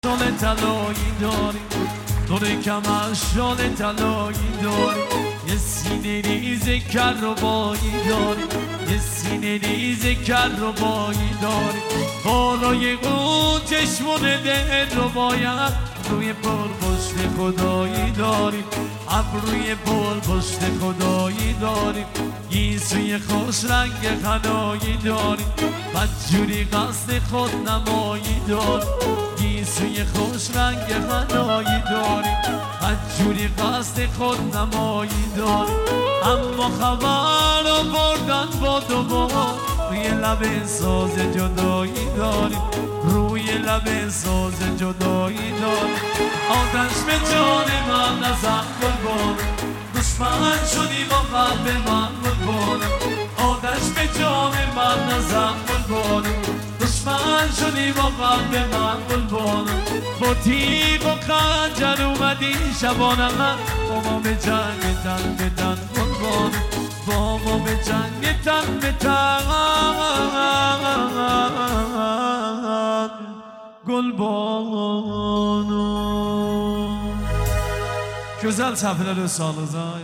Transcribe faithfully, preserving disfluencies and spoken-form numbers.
شال طلایی داری، دور کمر شال طلایی داری، یه سینه ریز کربایی داری، یه سینه ریز کربایی داری، بالای اون چشمون دل رو باید روی پل پشت خدایی داری، ابروی پل پشت خدایی داری، گیسوی خوش رنگ خنایی داری، بدجوری قصد خود نمایی داری، گیسوی خوش رنگ خنایی داری، بدجوری قصد خود نمایی داری، اما خبر رو بردن با دوبار روی لب ساز جدایی داری، روی لب ساز جدایی داری، آتش به جان من نزن گلبان، دشمن شدی با قلب من گلبان، آتش به جان من نزن گلبان، دشمن شدی با قلب من گلبان، با تیغ و خنجر اومدی شبانه من با ما به جنگ تن به تن گلبان، با ما به جنگ تن به تن گلبان. Güzel sahneler sağlığınıza.